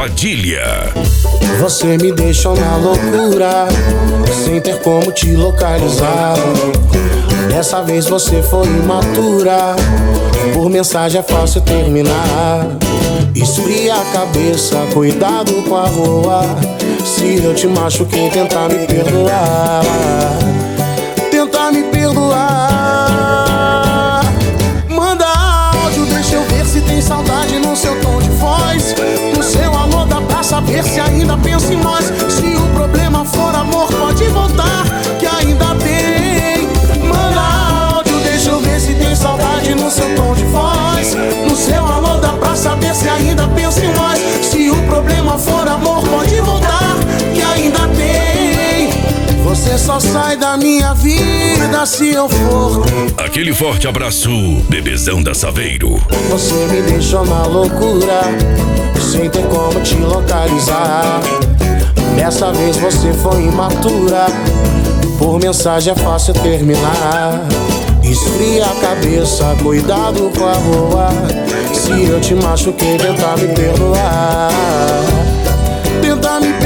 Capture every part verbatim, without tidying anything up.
Padilha. Você me deixou na loucura, sem ter como te localizar. Dessa vez você foi imatura, por mensagem é fácil terminar. Esfria a cabeça, cuidado com a rua. Se eu te machuquei, tenta me perdoar. Tenta me perdoar. Manda áudio, deixa eu ver se tem saudade no seu tom de voz. No seu alô dá pra saber se ainda pensa em nós. Se o problema for amor, pode voltar, que ainda tem. Manda áudio, deixa eu ver se tem saudade no seu tom de voz. No seu alô dá pra saber se ainda pensa em nós. Se o problema for amor, pode voltar, que ainda tem. Você só sai da minha vida se eu for. Aquele forte abraço, bebezão da Saveiro. Você me deixou na loucura, sem ter como te localizar. Dessa vez você foi imatura, por mensagem é fácil terminar. Esfria a cabeça, cuidado com a rua. Se eu te machuquei, tenta me perdoar. Tenta me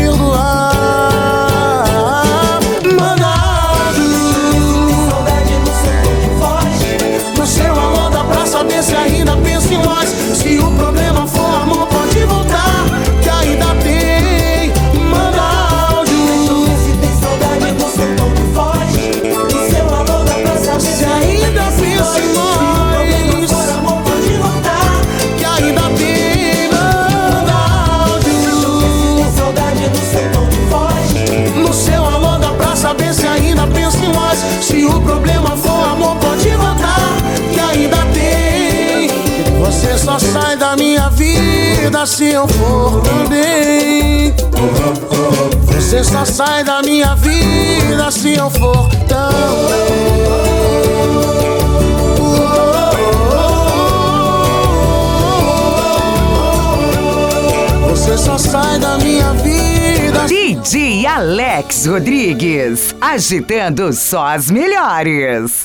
perdoar. Manda áudio, saudade no seu tom de voz. No seu alô dá pra saber se ainda pensa em nós. Se o problema for amor, pode voltar, que ainda tem. Manda áudio, se tem saudade no seu tom de voz. No seu alô dá pra saber se ainda pensa em nós. Se o problema for amor, pode voltar, que ainda tem. Manda áudio, se tem saudade no seu tom de voz. No seu alô dá pra saber se ainda pensa em nós. Se o problema for amor, pode voltar, que ainda tem. Você só sai da minha vida se eu for também. Você só sai da minha vida se eu for também. Você só sai da minha vida. D J Alex Rodrigues, agitando só as melhores.